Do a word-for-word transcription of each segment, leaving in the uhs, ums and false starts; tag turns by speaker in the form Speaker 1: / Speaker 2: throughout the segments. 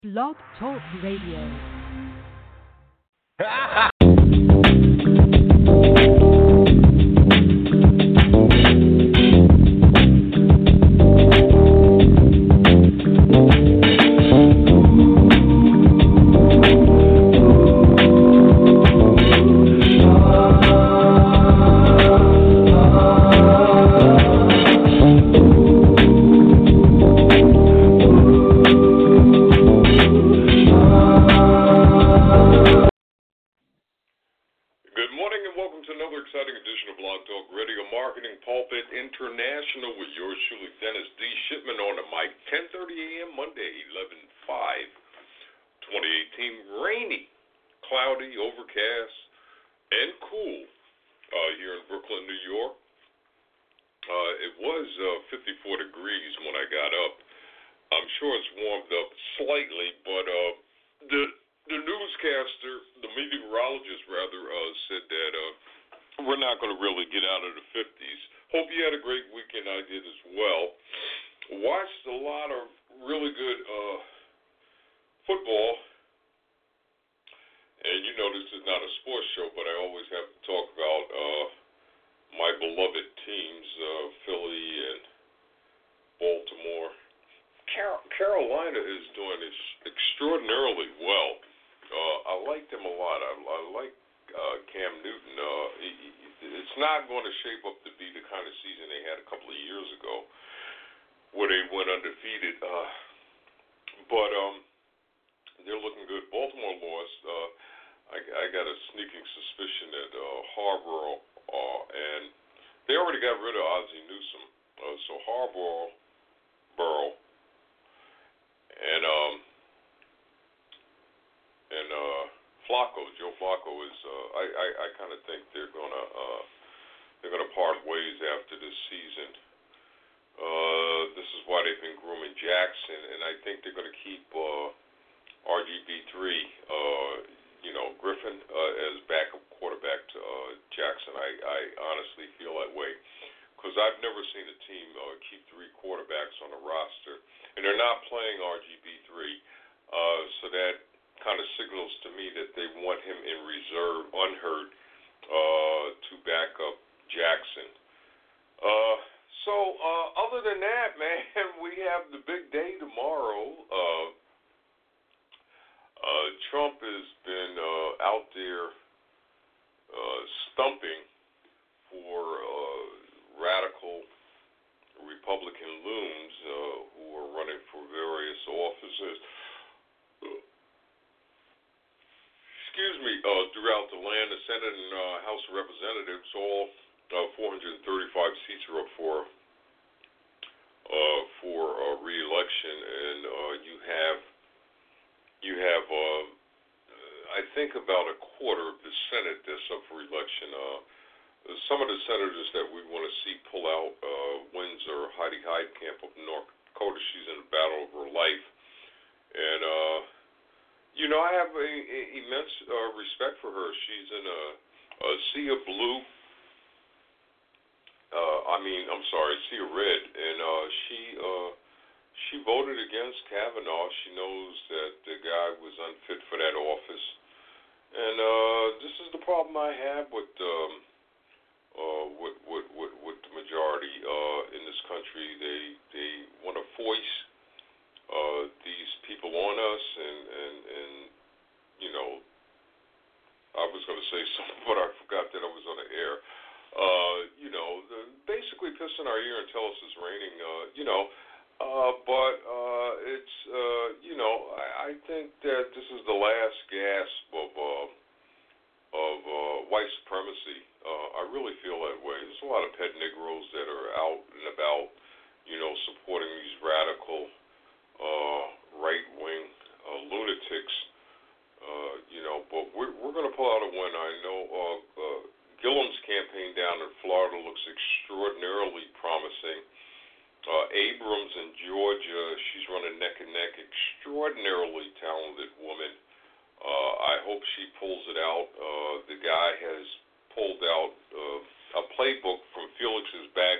Speaker 1: Blog Talk Radio.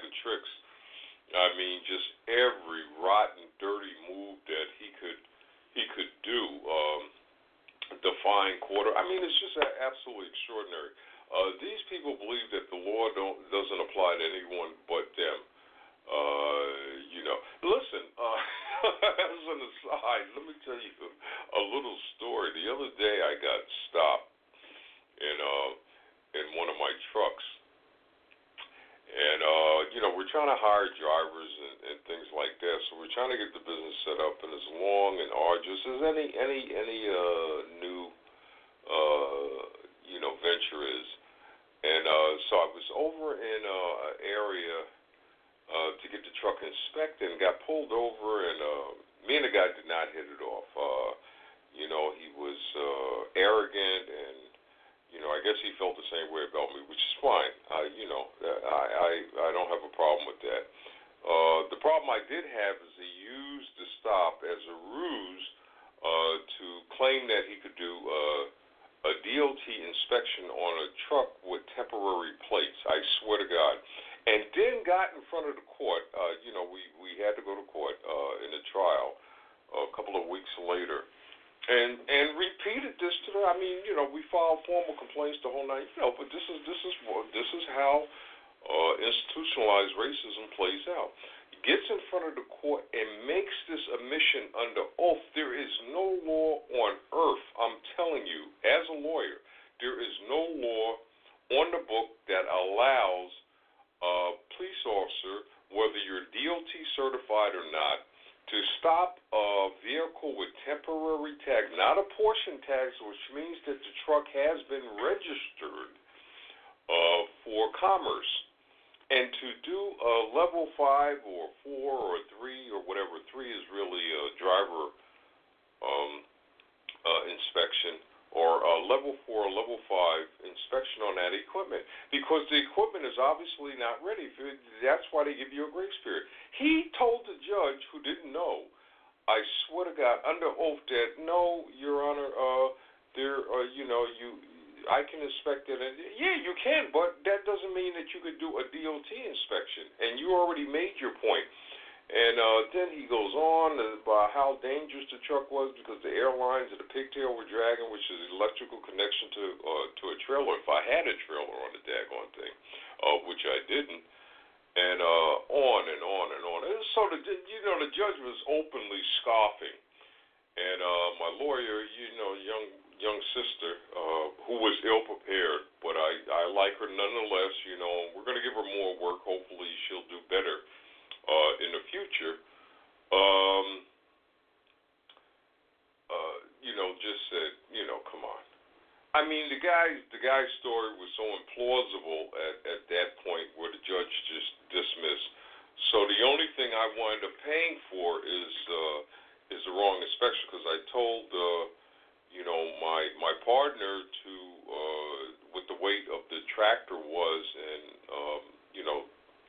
Speaker 2: I mean, just every rotten, dirty move that he could he could do, um, defying quarter. I mean, it's just absolutely extraordinary. Uh, these people believe that the law don't doesn't apply to anyone but them. Uh, you know, listen. Uh, as an aside, let me tell you a little story. The other day, I got stopped in uh, in one of my trucks. And, uh, you know, we're trying to hire drivers and, and things like that, so we're trying to get the business set up, and as long and arduous as any, any, any uh, new, uh, you know, venture is. And uh, so I was over in uh, an area uh, to get the truck inspected and got pulled over, and uh, me and the guy did not hit it off. Uh, you know, he was uh, arrogant and, you know, I guess he felt the same way about me, which is fine. I, you know, I, I, I don't have a problem with that. Uh, the problem I did have is he used the stop as a ruse uh, to claim that he could do uh, a D O T inspection on a truck with temporary plates. I swear to God. And then got in front of the court. Uh, you know, we, we had to go to court uh, in a trial a couple of weeks later. And and repeated this to them. I mean, you know, we filed formal complaints the whole night. You know, but this is this is this is how uh, institutionalized racism plays out. He gets in front of the court and makes this admission under oath. There is no law on earth. I'm telling you, as a lawyer, there is no law on the book that allows a police officer, whether you're D O T certified or not, to stop a vehicle with temporary tags, not apportion tags, which means that the truck has been registered uh, for commerce, and to do a level five or four or three or whatever. Three is really a driver um, uh, inspection, or a level four or level five inspection on that equipment, because the equipment is obviously not ready for it. That's why they give you a grace period. He told the judge, who didn't know, I swear to God, under oath, that no, Your Honor, uh, there, uh, you know, you, I can inspect it. And yeah, you can, but that doesn't mean that you could do a D O T inspection. And you already made your point. And uh, then he goes on about how dangerous the truck was because the airlines and the pigtail were dragging, which is electrical connection to uh, to a trailer. If I had a trailer on the daggone thing, uh, which I didn't, and uh, on and on and on. And so the you know the judge was openly scoffing, and uh, my lawyer, you know, young young sister, uh, who was ill prepared, but I I like her nonetheless. You know, we're going to give her more work. Hopefully, she'll do better Uh, in the future, um, uh, you know, just said, you know, come on. I mean, the guy, the guy's story was so implausible at, at that point where the judge just dismissed. So the only thing I wind up paying for is uh, is the wrong inspection, because I told, uh, you know, my my partner to uh, what the weight of the tractor was, and um, you know.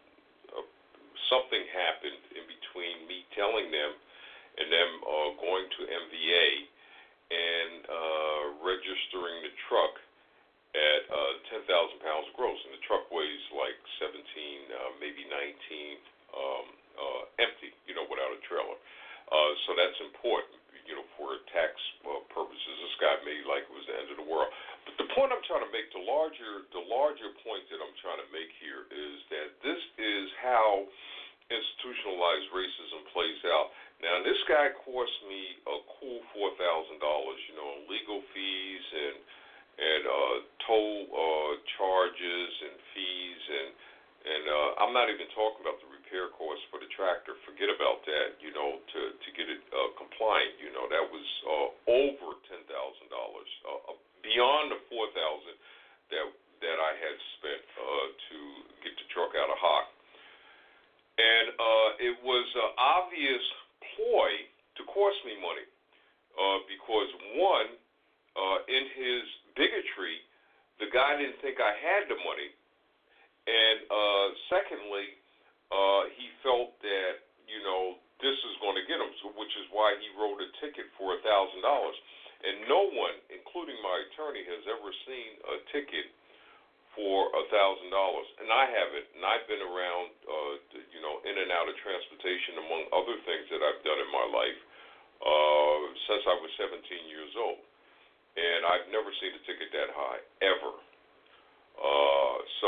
Speaker 2: Something happened in between me telling them and them uh, going to M V A and uh, registering the truck at uh, ten thousand pounds gross. And the truck weighs like seventeen, uh, maybe nineteen, um, uh, empty, you know, without a trailer. Uh, so that's important, you know, for tax uh, purposes. This guy made like it was the end of the world. But the point I'm trying to make, the larger, the larger point that I'm trying to make here is that this is how institutionalized racism plays out. Now, this guy cost me a cool four thousand dollars, you know, legal fees and and uh, toll uh, charges and fees, and and uh, I'm not even talking about the repair costs for the tractor. Forget about that, you know, to to get it uh, compliant. You know, that was uh, over ten thousand dollars, uh, beyond the four thousand that that I had spent uh, to get the truck out of hock. And uh, it was an obvious ploy to cost me money uh, because, one, uh, in his bigotry, the guy didn't think I had the money. And uh, secondly, uh, he felt that, you know, this is going to get him, so, which is why he wrote a ticket for one thousand dollars. And no one, including my attorney, has ever seen a ticket for a thousand dollars, and I haven't. And I've been around, uh, you know, in and out of transportation, among other things that I've done in my life. uh, since I was seventeen years old, and I've never seen a ticket that high ever. Uh, so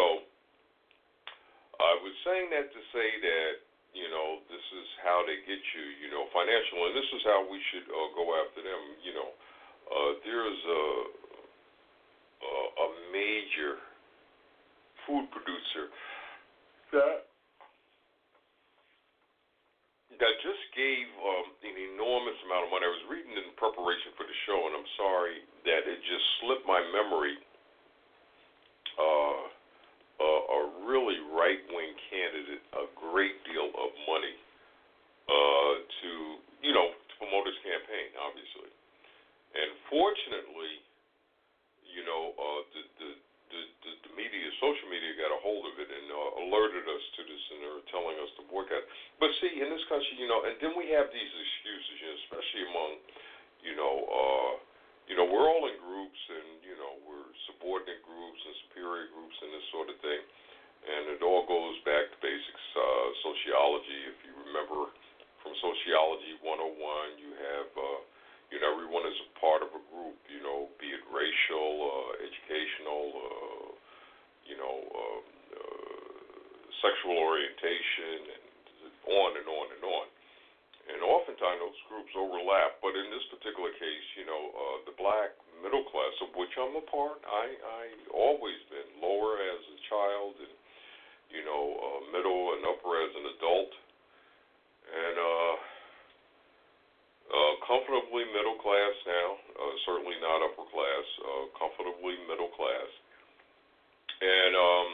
Speaker 2: I was saying that to say that, you know, this is how they get you, you know, financial, and this is how we should uh, go after them. You know, uh, there's a, a a major food producer that that just gave um, an enormous amount of money. I was reading in preparation for the show, and I'm sorry that it just slipped my memory. Uh, uh, a really right-wing candidate a great deal of money uh, to, you know, to promote his campaign, obviously. And fortunately, you know, uh, the, the, the, the, the media, social media got a hold of it and uh, alerted us to this, and they were telling us to boycott. But see, in this country, you know, and then we have these excuses, you know, especially among, you know, uh, you know, we're all in groups, and, you know, we're subordinate groups and superior groups and this sort of thing. And it all goes back to basics, uh, sociology. If you remember from Sociology one oh one, you have, uh, you know, everyone is a part of a group, you know, be it racial, uh, educational, uh, you know, uh, uh, sexual orientation, and on and on and on. And oftentimes those groups overlap, but in this particular case, you know, uh, the black middle class, of which I'm a part, I, I always been lower as a child, and, you know, uh, middle and upper as an adult, and uh, uh, comfortably middle class now, uh, certainly not upper class, uh, comfortably middle class. And um,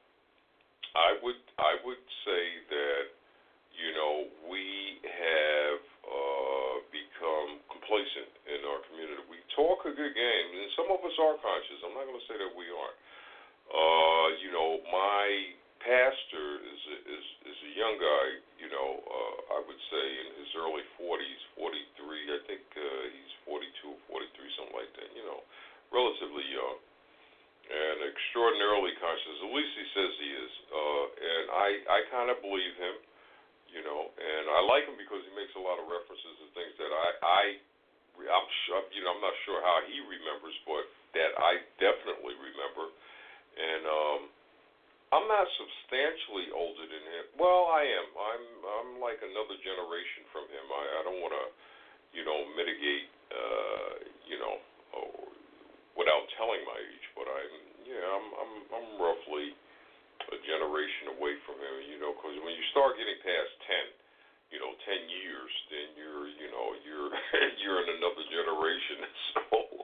Speaker 2: I would I would say that, you know, we have uh, become complacent in our community. We talk a good game, and some of us are conscious. I'm not going to say that we aren't. Uh, you know, my pastor is a, is is a young guy. You know, uh, I would say in his early forties, forty-three. I think uh, he's forty-two, forty-three, something like that. You know, relatively young and extraordinarily conscious. At least he says he is, uh, and I I kind of believe him. You know, and I like him because he makes a lot of references to things that I, I, I'm sure, you know, I'm not sure how he remembers, but that I definitely remember. And um, I'm not substantially older than him. Well, I am. I'm, I'm like another generation from him. I, I don't want to, you know, mitigate, uh, you know, oh, without telling my age, but I'm, yeah, I'm, I'm, I'm roughly a generation away from him, you know, because when you start getting past ten, you know, ten years, then you're, you know, you're you're in another generation. So,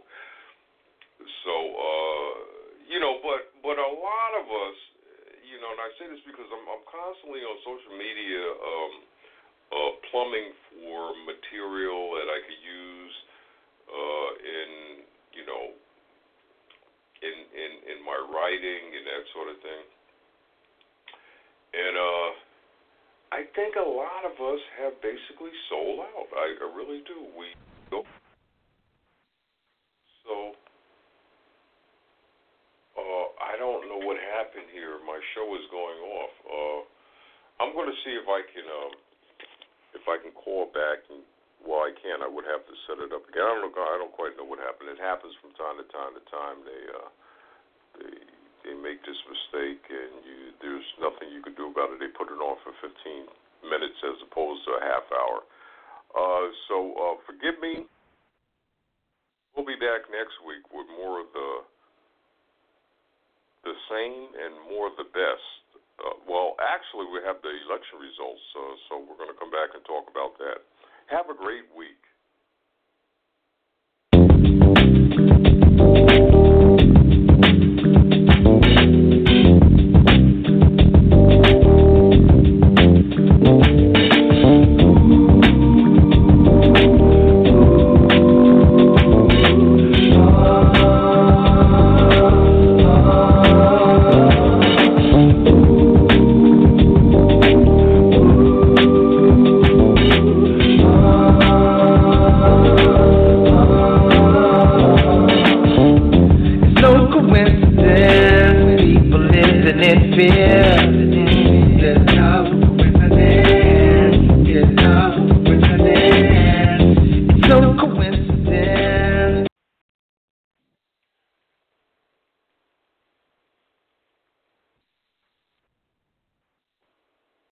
Speaker 2: so, uh, you know, but but a lot of us, you know, and I say this because I'm I'm constantly on social media, um, uh, plumbing for material that I could use uh, in, you know, in in in my writing and that sort of thing. And uh, I think a lot of us have basically sold out. I, I really do. We go. So uh, I don't know what happened here. My show is going off. Uh, I'm going to see if I can um, if I can call back. And, well, I can. I would have to set it up again. I don't know. I don't quite know what happened. It happens from time to time to time. They uh, they. They make this mistake, and you, there's nothing you can do about it. They put it on for fifteen minutes as opposed to a half hour. Uh, so uh, forgive me. We'll be back next week with more of the the same and more of the best. Uh, well, actually, we have the election results, uh, so we're going to come back and talk about that. Have a great week.